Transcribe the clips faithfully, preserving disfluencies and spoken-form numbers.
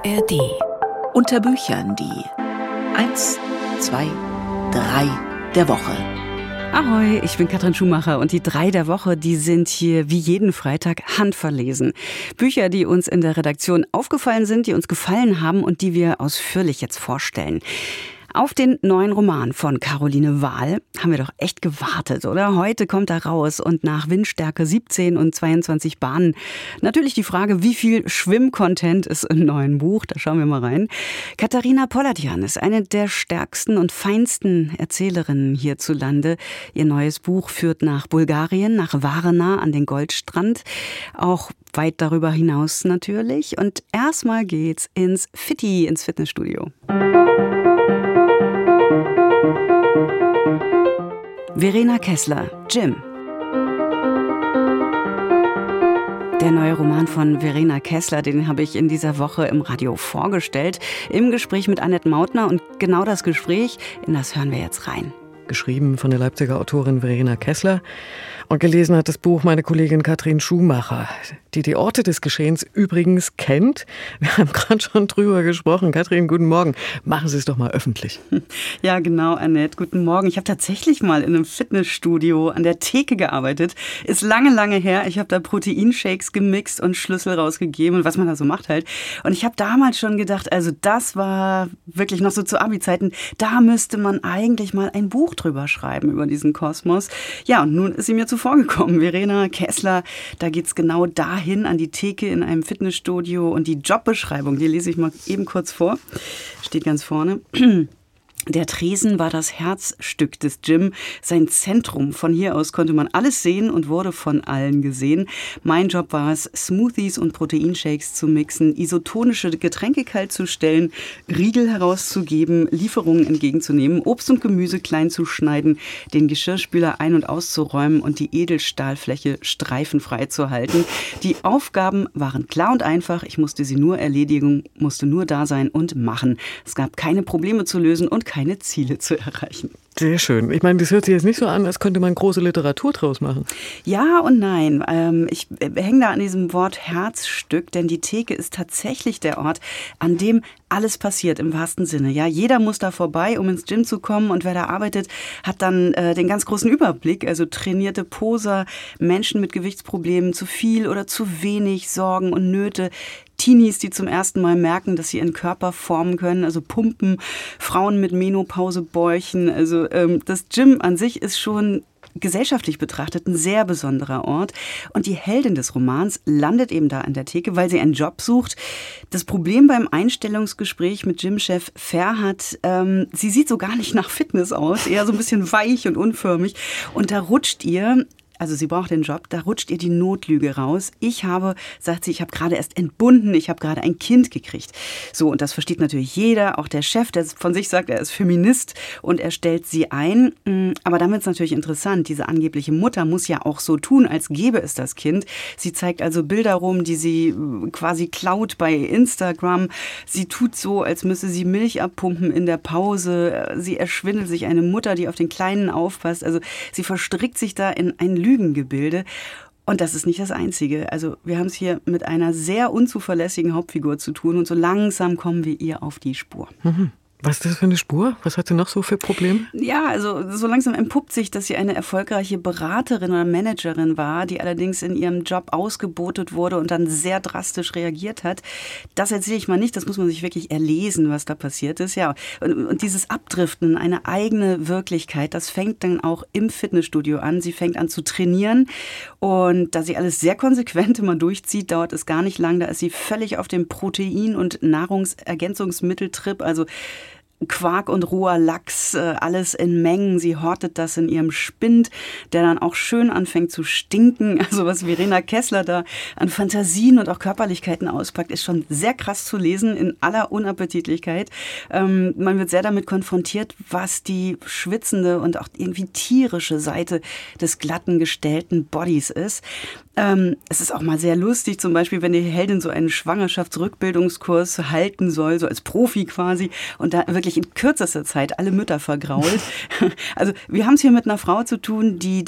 A R D. Unter Büchern die eins, zwei, drei der Woche. Ahoi, ich bin Katrin Schumacher und die drei der Woche, die sind hier wie jeden Freitag handverlesen. Bücher, die uns in der Redaktion aufgefallen sind, die uns gefallen haben und die wir ausführlich jetzt vorstellen. Auf den neuen Roman von Caroline Wahl haben wir doch echt gewartet, oder? Heute kommt er raus und nach Windstärke siebzehn und zweiundzwanzig Bahnen natürlich die Frage, wie viel Schwimmcontent ist im neuen Buch? Da schauen wir mal rein. Katharina Polatjan ist eine der stärksten und feinsten Erzählerinnen hierzulande. Ihr neues Buch führt nach Bulgarien, nach Varna an den Goldstrand, auch weit darüber hinaus natürlich. Und erstmal geht's ins Fitti, ins Fitnessstudio. Verena Kessler, Gym. Der neue Roman von Verena Kessler, den habe ich in dieser Woche im Radio vorgestellt, im Gespräch mit Annette Mautner. Und genau das Gespräch, in das hören wir jetzt rein. Geschrieben von der Leipziger Autorin Verena Kessler. Und gelesen hat das Buch meine Kollegin Katrin Schumacher, die die Orte des Geschehens übrigens kennt. Wir haben gerade schon drüber gesprochen. Katrin, guten Morgen. Machen Sie es doch mal öffentlich. Ja, genau, Annette. Guten Morgen. Ich habe tatsächlich mal in einem Fitnessstudio an der Theke gearbeitet. Ist lange, lange her. Ich habe da Proteinshakes gemixt und Schlüssel rausgegeben, was man da so macht halt. Und ich habe damals schon gedacht, also das war wirklich noch so zu Abi-Zeiten, da müsste man eigentlich mal ein Buch drüber schreiben, über diesen Kosmos. Ja, und nun ist sie mir zu vorgekommen. Verena Kessler, da geht's genau dahin, an die Theke in einem Fitnessstudio und die Jobbeschreibung, die lese ich mal eben kurz vor, steht ganz vorne. Der Tresen war das Herzstück des Gym, sein Zentrum. Von hier aus konnte man alles sehen und wurde von allen gesehen. Mein Job war es, Smoothies und Proteinshakes zu mixen, isotonische Getränke kalt zu stellen, Riegel herauszugeben, Lieferungen entgegenzunehmen, Obst und Gemüse klein zu schneiden, den Geschirrspüler ein- und auszuräumen und die Edelstahlfläche streifenfrei zu halten. Die Aufgaben waren klar und einfach. Ich musste sie nur erledigen, musste nur da sein und machen. Es gab keine Probleme zu lösen und keine Ziele zu erreichen. Sehr schön. Ich meine, das hört sich jetzt nicht so an, als könnte man große Literatur draus machen. Ja und nein. Ähm, ich hänge da an diesem Wort Herzstück, denn die Theke ist tatsächlich der Ort, an dem alles passiert im wahrsten Sinne. Ja, jeder muss da vorbei, um ins Gym zu kommen, und wer da arbeitet, hat dann äh, den ganz großen Überblick. Also trainierte Poser, Menschen mit Gewichtsproblemen, zu viel oder zu wenig, Sorgen und Nöte. Teenies, die zum ersten Mal merken, dass sie ihren Körper formen können, also pumpen, Frauen mit Menopausebäuchen. Also ähm, das Gym an sich ist schon gesellschaftlich betrachtet ein sehr besonderer Ort. Und die Heldin des Romans landet eben da an der Theke, weil sie einen Job sucht. Das Problem beim Einstellungsgespräch mit Gymchef Ferhat, ähm, sie sieht so gar nicht nach Fitness aus, eher so ein bisschen weich und unförmig. Und da rutscht ihr... Also sie braucht den Job, da rutscht ihr die Notlüge raus. Ich habe, sagt sie, ich habe gerade erst entbunden, ich habe gerade ein Kind gekriegt. So, und das versteht natürlich jeder, auch der Chef, der von sich sagt, er ist Feminist und er stellt sie ein. Aber damit ist natürlich interessant, diese angebliche Mutter muss ja auch so tun, als gäbe es das Kind. Sie zeigt also Bilder rum, die sie quasi klaut bei Instagram. Sie tut so, als müsse sie Milch abpumpen in der Pause. Sie erschwindelt sich eine Mutter, die auf den Kleinen aufpasst. Also sie verstrickt sich da in ein Lügengebilde. Und das ist nicht das Einzige. Also wir haben es hier mit einer sehr unzuverlässigen Hauptfigur zu tun und so langsam kommen wir ihr auf die Spur. Mhm. Was ist das für eine Spur? Was hat sie noch so für Probleme? Ja, also so langsam entpuppt sich, dass sie eine erfolgreiche Beraterin oder Managerin war, die allerdings in ihrem Job ausgebotet wurde und dann sehr drastisch reagiert hat. Das erzähle ich mal nicht, das muss man sich wirklich erlesen, was da passiert ist. Ja, und, und dieses Abdriften in eine eigene Wirklichkeit, das fängt dann auch im Fitnessstudio an. Sie fängt an zu trainieren und da sie alles sehr konsequent immer durchzieht, dauert es gar nicht lang. Da ist sie völlig auf dem Protein- und Nahrungsergänzungsmitteltrip, also Quark und roher Lachs, alles in Mengen. Sie hortet das in ihrem Spind, der dann auch schön anfängt zu stinken. Also was Verena Kessler da an Fantasien und auch Körperlichkeiten auspackt, ist schon sehr krass zu lesen in aller Unappetitlichkeit. Ähm, man wird sehr damit konfrontiert, was die schwitzende und auch irgendwie tierische Seite des glatten, gestellten Bodys ist. Ähm, es ist auch mal sehr lustig, zum Beispiel, wenn die Heldin so einen Schwangerschaftsrückbildungskurs halten soll, so als Profi quasi, und da wirklich in kürzester Zeit alle Mütter vergrault. Also wir haben es hier mit einer Frau zu tun, die den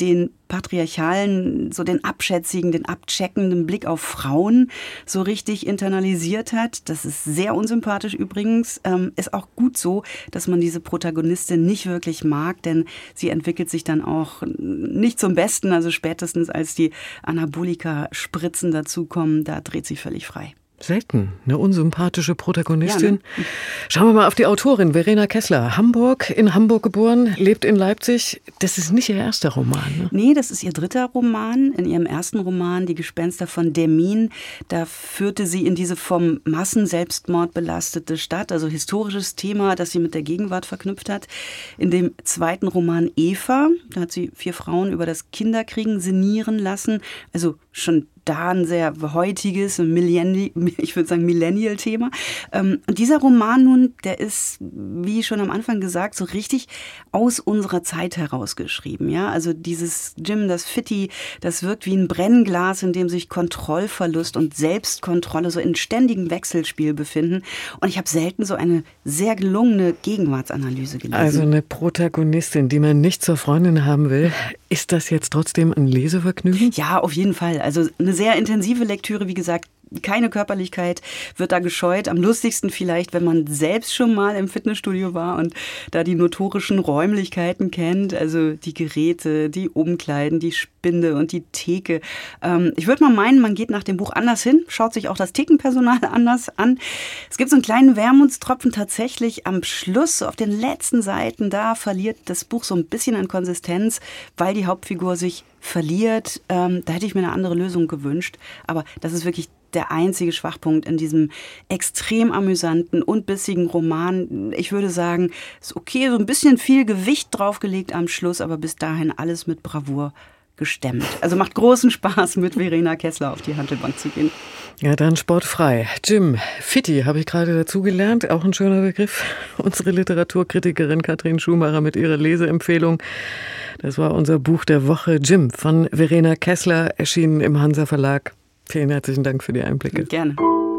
patriarchalen, so den abschätzigen, den abcheckenden Blick auf Frauen so richtig internalisiert hat. Das ist sehr unsympathisch übrigens. Ähm, ist auch gut so, dass man diese Protagonistin nicht wirklich mag, denn sie entwickelt sich dann auch nicht zum Besten. Also spätestens als die Anabolika-Spritzen dazukommen, da dreht sie völlig frei. Selten, eine unsympathische Protagonistin. Ja, ne? Schauen wir mal auf die Autorin Verena Kessler. Hamburg, in Hamburg geboren, lebt in Leipzig. Das ist nicht ihr erster Roman, ne? Nee, das ist ihr dritter Roman. In ihrem ersten Roman, Die Gespenster von Demmin, da führte sie in diese vom Massenselbstmord belastete Stadt, also historisches Thema, das sie mit der Gegenwart verknüpft hat. In dem zweiten Roman Eva, da hat sie vier Frauen über das Kinderkriegen sinnieren lassen. Also schon da ein sehr heutiges, Millennial, ich würde sagen Millennial-Thema. Und dieser Roman nun, der ist, wie schon am Anfang gesagt, so richtig aus unserer Zeit herausgeschrieben. Ja? Also dieses Jim, das Fitti, das wirkt wie ein Brennglas, in dem sich Kontrollverlust und Selbstkontrolle so in ständigem Wechselspiel befinden. Und ich habe selten so eine sehr gelungene Gegenwartsanalyse gelesen. Also eine Protagonistin, die man nicht zur Freundin haben will. Ist das jetzt trotzdem ein Lesevergnügen? Ja, auf jeden Fall. Also eine sehr intensive Lektüre, wie gesagt, keine Körperlichkeit wird da gescheut. Am lustigsten vielleicht, wenn man selbst schon mal im Fitnessstudio war und da die notorischen Räumlichkeiten kennt, also die Geräte, die Umkleiden, die Spinde und die Theke. Ähm, ich würde mal meinen, man geht nach dem Buch anders hin, schaut sich auch das Thekenpersonal anders an. Es gibt so einen kleinen Wermutstropfen tatsächlich am Schluss, auf den letzten Seiten, da verliert das Buch so ein bisschen an Konsistenz, weil die Hauptfigur sich verliert. Ähm, da hätte ich mir eine andere Lösung gewünscht, aber das ist wirklich der einzige Schwachpunkt in diesem extrem amüsanten und bissigen Roman. Ich würde sagen, ist okay, so ein bisschen viel Gewicht draufgelegt am Schluss, aber bis dahin alles mit Bravour gestemmt. Also macht großen Spaß, mit Verena Kessler auf die Handelbank zu gehen. Ja, dann sportfrei. Jim, Fitti habe ich gerade dazugelernt, auch ein schöner Begriff. Unsere Literaturkritikerin Katrin Schumacher mit ihrer Leseempfehlung. Das war unser Buch der Woche, Jim, von Verena Kessler, erschienen im Hansa Verlag. Vielen herzlichen Dank für die Einblicke. Gerne.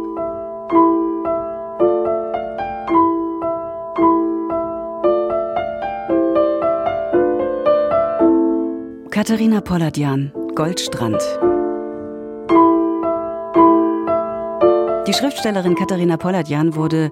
Katharina Polladjan, Goldstrand. Die Schriftstellerin Katharina Polladjan wurde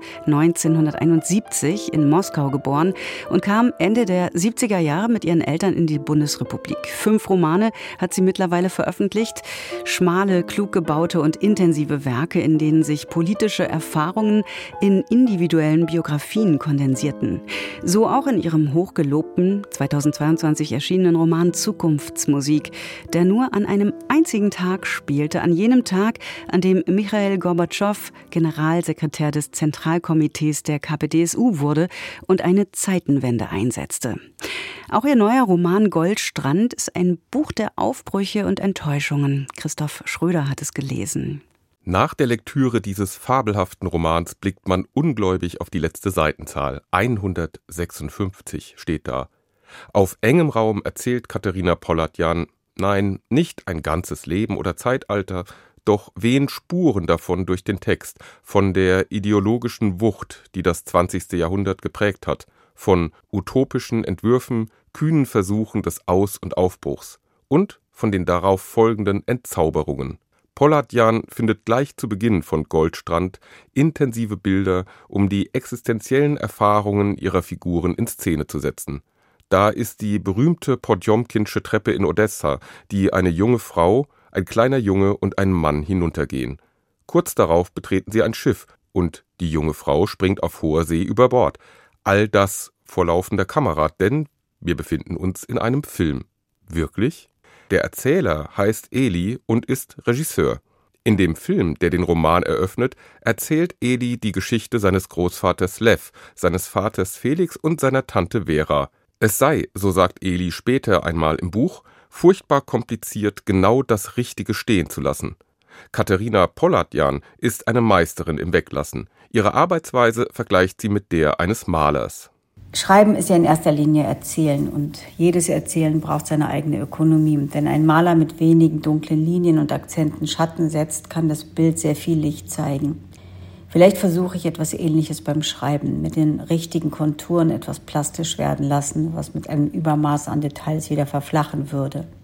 neunzehnhunderteinundsiebzig in Moskau geboren und kam Ende der siebziger Jahre mit ihren Eltern in die Bundesrepublik. Fünf Romane hat sie mittlerweile veröffentlicht. Schmale, klug gebaute und intensive Werke, in denen sich politische Erfahrungen in individuellen Biografien kondensierten. So auch in ihrem hochgelobten, zweitausendzweiundzwanzig erschienenen Roman Zukunftsmusik, der nur an einem einzigen Tag spielte, an jenem Tag, an dem Michail Gorbatschow Generalsekretär des Zentralkomitees der K P D S U wurde und eine Zeitenwende einsetzte. Auch ihr neuer Roman Goldstrand ist ein Buch der Aufbrüche und Enttäuschungen. Christoph Schröder hat es gelesen. Nach der Lektüre dieses fabelhaften Romans blickt man ungläubig auf die letzte Seitenzahl. hundertsechsundfünfzig steht da. Auf engem Raum erzählt Katharina Polladjan, nein, nicht ein ganzes Leben oder Zeitalter, doch wehen Spuren davon durch den Text, von der ideologischen Wucht, die das zwanzigste Jahrhundert geprägt hat, von utopischen Entwürfen, kühnen Versuchen des Aus- und Aufbruchs und von den darauf folgenden Entzauberungen. Polladjan findet gleich zu Beginn von Goldstrand intensive Bilder, um die existenziellen Erfahrungen ihrer Figuren in Szene zu setzen. Da ist die berühmte Podjomkinsche Treppe in Odessa, die eine junge Frau, ein kleiner Junge und ein Mann hinuntergehen. Kurz darauf betreten sie ein Schiff und die junge Frau springt auf hoher See über Bord. All das vor laufender Kamera, denn wir befinden uns in einem Film. Wirklich? Der Erzähler heißt Eli und ist Regisseur. In dem Film, der den Roman eröffnet, erzählt Eli die Geschichte seines Großvaters Lev, seines Vaters Felix und seiner Tante Vera. Es sei, so sagt Eli später einmal im Buch, furchtbar kompliziert, genau das Richtige stehen zu lassen. Katharina Polladjan ist eine Meisterin im Weglassen. Ihre Arbeitsweise vergleicht sie mit der eines Malers. Schreiben ist ja in erster Linie Erzählen und jedes Erzählen braucht seine eigene Ökonomie. Wenn ein Maler mit wenigen dunklen Linien und Akzenten Schatten setzt, kann das Bild sehr viel Licht zeigen. Vielleicht versuche ich etwas Ähnliches beim Schreiben, mit den richtigen Konturen etwas plastisch werden lassen, was mit einem Übermaß an Details wieder verflachen würde.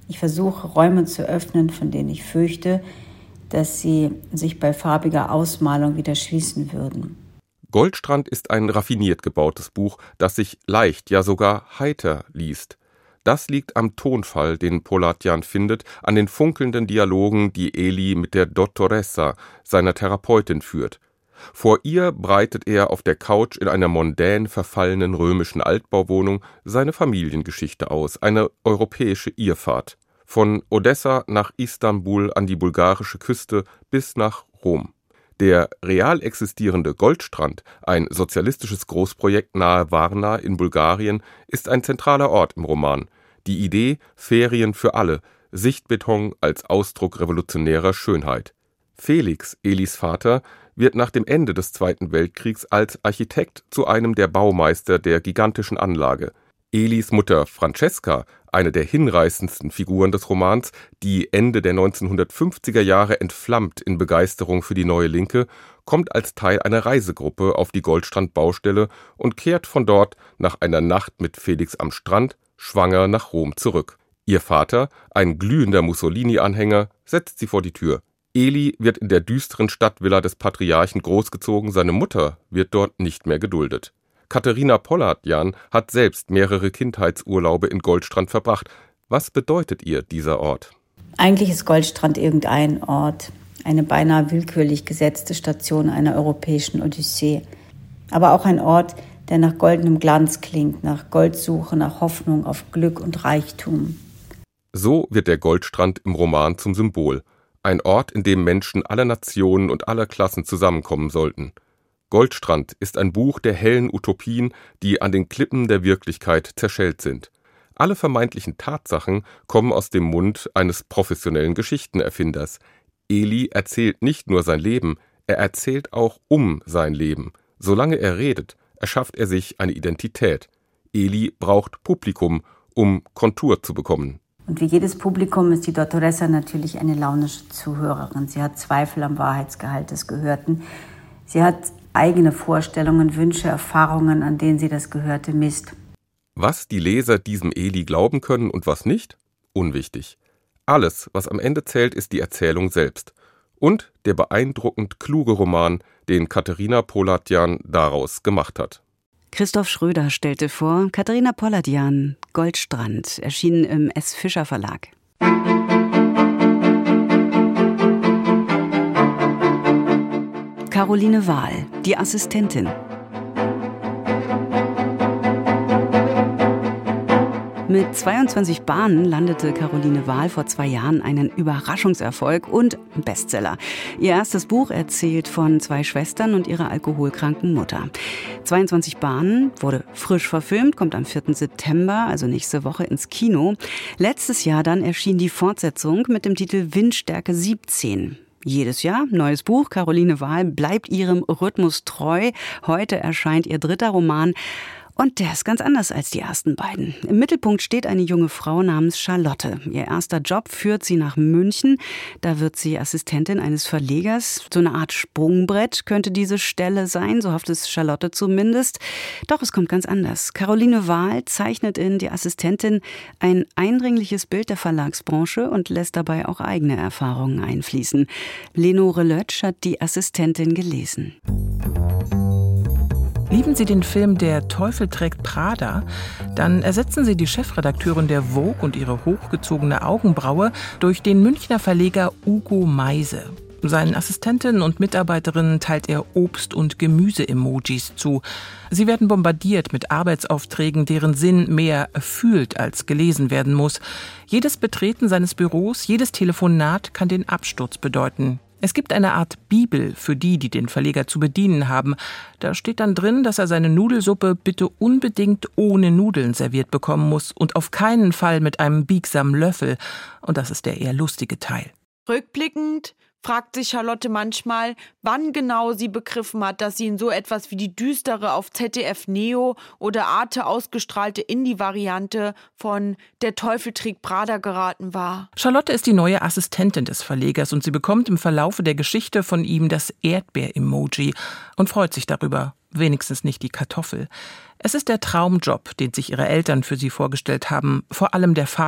Ich versuche, Räume zu öffnen, von denen ich fürchte, dass sie sich bei farbiger Ausmalung wieder schließen würden. Goldstrand ist ein raffiniert gebautes Buch, das sich leicht, ja sogar heiter liest. Das liegt am Tonfall, den Polatjan findet, an den funkelnden Dialogen, die Eli mit der Dottoressa, seiner Therapeutin, führt. Vor ihr breitet er auf der Couch in einer mondän verfallenen römischen Altbauwohnung seine Familiengeschichte aus, eine europäische Irrfahrt. Von Odessa nach Istanbul an die bulgarische Küste bis nach Rom. Der real existierende Goldstrand, ein sozialistisches Großprojekt nahe Varna in Bulgarien, ist ein zentraler Ort im Roman. Die Idee Ferien für alle, Sichtbeton als Ausdruck revolutionärer Schönheit. Felix, Elis Vater, wird nach dem Ende des Zweiten Weltkriegs als Architekt zu einem der Baumeister der gigantischen Anlage. Elis Mutter Francesca, eine der hinreißendsten Figuren des Romans, die Ende der neunzehnhundertfünfziger Jahre entflammt in Begeisterung für die Neue Linke, kommt als Teil einer Reisegruppe auf die Goldstrand-Baustelle und kehrt von dort nach einer Nacht mit Felix am Strand schwanger nach Rom zurück. Ihr Vater, ein glühender Mussolini-Anhänger, setzt sie vor die Tür. Eli wird in der düsteren Stadtvilla des Patriarchen großgezogen, seine Mutter wird dort nicht mehr geduldet. Katerina Polatjan hat selbst mehrere Kindheitsurlaube in Goldstrand verbracht. Was bedeutet ihr dieser Ort? Eigentlich ist Goldstrand irgendein Ort, eine beinahe willkürlich gesetzte Station einer europäischen Odyssee. Aber auch ein Ort, der nach goldenem Glanz klingt, nach Goldsuche, nach Hoffnung auf Glück und Reichtum. So wird der Goldstrand im Roman zum Symbol. Ein Ort, in dem Menschen aller Nationen und aller Klassen zusammenkommen sollten. Goldstrand ist ein Buch der hellen Utopien, die an den Klippen der Wirklichkeit zerschellt sind. Alle vermeintlichen Tatsachen kommen aus dem Mund eines professionellen Geschichtenerfinders. Eli erzählt nicht nur sein Leben, er erzählt auch um sein Leben. Solange er redet, erschafft er sich eine Identität. Eli braucht Publikum, um Kontur zu bekommen. Und wie jedes Publikum ist die Dottoressa natürlich eine launische Zuhörerin. Sie hat Zweifel am Wahrheitsgehalt des Gehörten. Sie hat eigene Vorstellungen, Wünsche, Erfahrungen, an denen sie das Gehörte misst. Was die Leser diesem Eli glauben können und was nicht? Unwichtig. Alles, was am Ende zählt, ist die Erzählung selbst. Und der beeindruckend kluge Roman, den Katerina Polatjan daraus gemacht hat. Christoph Schröder stellte vor, Katerina Polatjan, Goldstrand, erschienen im S. Fischer Verlag. Caroline Wahl, die Assistentin. Mit zweiundzwanzig Bahnen landete Caroline Wahl vor zwei Jahren einen Überraschungserfolg und Bestseller. Ihr erstes Buch erzählt von zwei Schwestern und ihrer alkoholkranken Mutter. zweiundzwanzig Bahnen wurde frisch verfilmt, kommt am vierten September, also nächste Woche, ins Kino. Letztes Jahr dann erschien die Fortsetzung mit dem Titel Windstärke siebzehn. Jedes Jahr neues Buch. Caroline Wahl bleibt ihrem Rhythmus treu. Heute erscheint ihr dritter Roman. Und der ist ganz anders als die ersten beiden. Im Mittelpunkt steht eine junge Frau namens Charlotte. Ihr erster Job führt sie nach München. Da wird sie Assistentin eines Verlegers. So eine Art Sprungbrett könnte diese Stelle sein, so hofft es Charlotte zumindest. Doch es kommt ganz anders. Caroline Wahl zeichnet in Die Assistentin ein eindringliches Bild der Verlagsbranche und lässt dabei auch eigene Erfahrungen einfließen. Lenore Lötsch hat Die Assistentin gelesen. Lieben Sie den Film Der Teufel trägt Prada? Dann ersetzen Sie die Chefredakteurin der Vogue und ihre hochgezogene Augenbraue durch den Münchner Verleger Ugo Meise. Seinen Assistentinnen und Mitarbeiterinnen teilt er Obst- und Gemüse-Emojis zu. Sie werden bombardiert mit Arbeitsaufträgen, deren Sinn mehr erfüllt als gelesen werden muss. Jedes Betreten seines Büros, jedes Telefonat kann den Absturz bedeuten. Es gibt eine Art Bibel für die, die den Verleger zu bedienen haben. Da steht dann drin, dass er seine Nudelsuppe bitte unbedingt ohne Nudeln serviert bekommen muss und auf keinen Fall mit einem biegsamen Löffel. Und das ist der eher lustige Teil. Rückblickend fragt sich Charlotte manchmal, wann genau sie begriffen hat, dass sie in so etwas wie die düstere auf Z D F Neo oder Arte ausgestrahlte Indie-Variante von Der Teufel trägt Prada geraten war. Charlotte ist die neue Assistentin des Verlegers und sie bekommt im Verlaufe der Geschichte von ihm das Erdbeer-Emoji und freut sich darüber, wenigstens nicht die Kartoffel. Es ist der Traumjob, den sich ihre Eltern für sie vorgestellt haben, vor allem der Vater.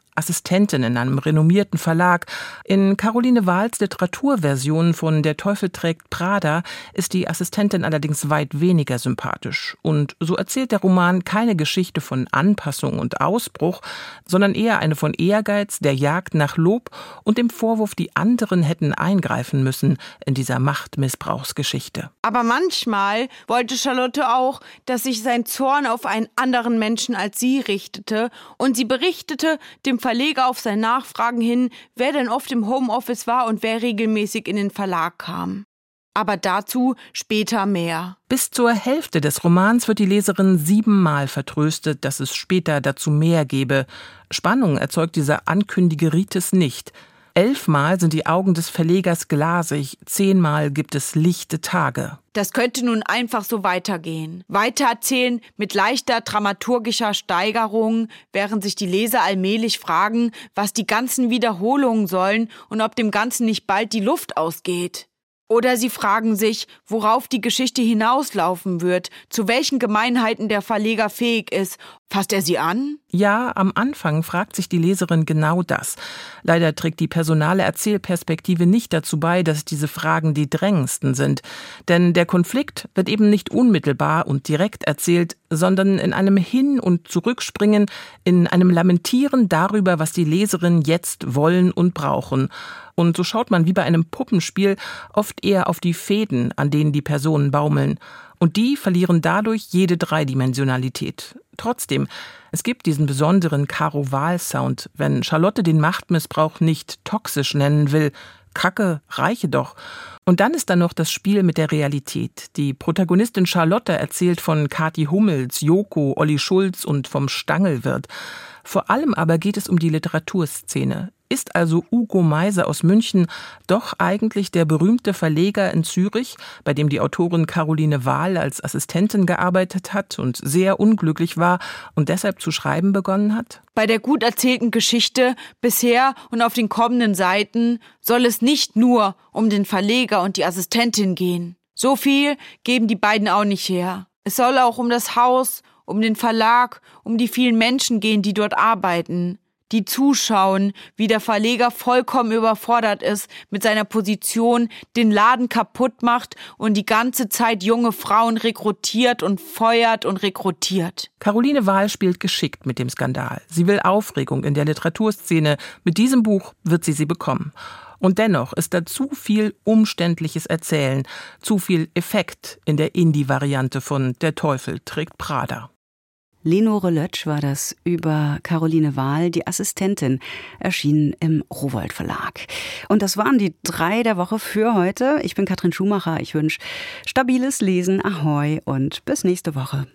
Assistentin in einem renommierten Verlag. In Caroline Wahls Literaturversion von Der Teufel trägt Prada ist die Assistentin allerdings weit weniger sympathisch. Und so erzählt der Roman keine Geschichte von Anpassung und Ausbruch, sondern eher eine von Ehrgeiz, der Jagd nach Lob und dem Vorwurf, die anderen hätten eingreifen müssen in dieser Machtmissbrauchsgeschichte. Aber manchmal wollte Charlotte auch, dass sich sein Zorn auf einen anderen Menschen als sie richtete, und sie berichtete dem Verleger auf sein Nachfragen hin, wer denn oft im Homeoffice war und wer regelmäßig in den Verlag kam. Aber dazu später mehr. Bis zur Hälfte des Romans wird die Leserin siebenmal vertröstet, dass es später dazu mehr gebe. Spannung erzeugt dieser Ankündigeritis nicht. Elfmal sind die Augen des Verlegers glasig, zehnmal gibt es lichte Tage. Das könnte nun einfach so weitergehen. Weitererzählen mit leichter dramaturgischer Steigerung, während sich die Leser allmählich fragen, was die ganzen Wiederholungen sollen und ob dem Ganzen nicht bald die Luft ausgeht. Oder sie fragen sich, worauf die Geschichte hinauslaufen wird, zu welchen Gemeinheiten der Verleger fähig ist. Fasst er sie an? Ja, am Anfang fragt sich die Leserin genau das. Leider trägt die personale Erzählperspektive nicht dazu bei, dass diese Fragen die drängendsten sind. Denn der Konflikt wird eben nicht unmittelbar und direkt erzählt, sondern in einem Hin- und Zurückspringen, in einem Lamentieren darüber, was die Leserin jetzt wollen und brauchen. Und so schaut man wie bei einem Puppenspiel oft eher auf die Fäden, an denen die Personen baumeln. Und die verlieren dadurch jede Dreidimensionalität. Trotzdem, es gibt diesen besonderen Caro-Wahl-Sound, wenn Charlotte den Machtmissbrauch nicht toxisch nennen will. Kacke, reiche doch. Und dann ist da noch das Spiel mit der Realität. Die Protagonistin Charlotte erzählt von Kathi Hummels, Joko, Olli Schulz und vom Stangelwirt. Vor allem aber geht es um die Literaturszene. Ist also Ugo Meise aus München doch eigentlich der berühmte Verleger in Zürich, bei dem die Autorin Caroline Wahl als Assistentin gearbeitet hat und sehr unglücklich war und deshalb zu schreiben begonnen hat? Bei der gut erzählten Geschichte bisher und auf den kommenden Seiten soll es nicht nur um den Verleger und die Assistentin gehen. So viel geben die beiden auch nicht her. Es soll auch um das Haus, um den Verlag, um die vielen Menschen gehen, die dort arbeiten, die zuschauen, wie der Verleger vollkommen überfordert ist mit seiner Position, den Laden kaputt macht und die ganze Zeit junge Frauen rekrutiert und feuert und rekrutiert. Caroline Wahl spielt geschickt mit dem Skandal. Sie will Aufregung in der Literaturszene. Mit diesem Buch wird sie sie bekommen. Und dennoch ist da zu viel umständliches Erzählen, zu viel Effekt in der Indie-Variante von Der Teufel trägt Prada. Lenore Lötsch war das über Caroline Wahl, die Assistentin, erschienen im Rowohlt Verlag. Und das waren die drei der Woche für heute. Ich bin Katrin Schumacher. Ich wünsche stabiles Lesen, Ahoi und bis nächste Woche.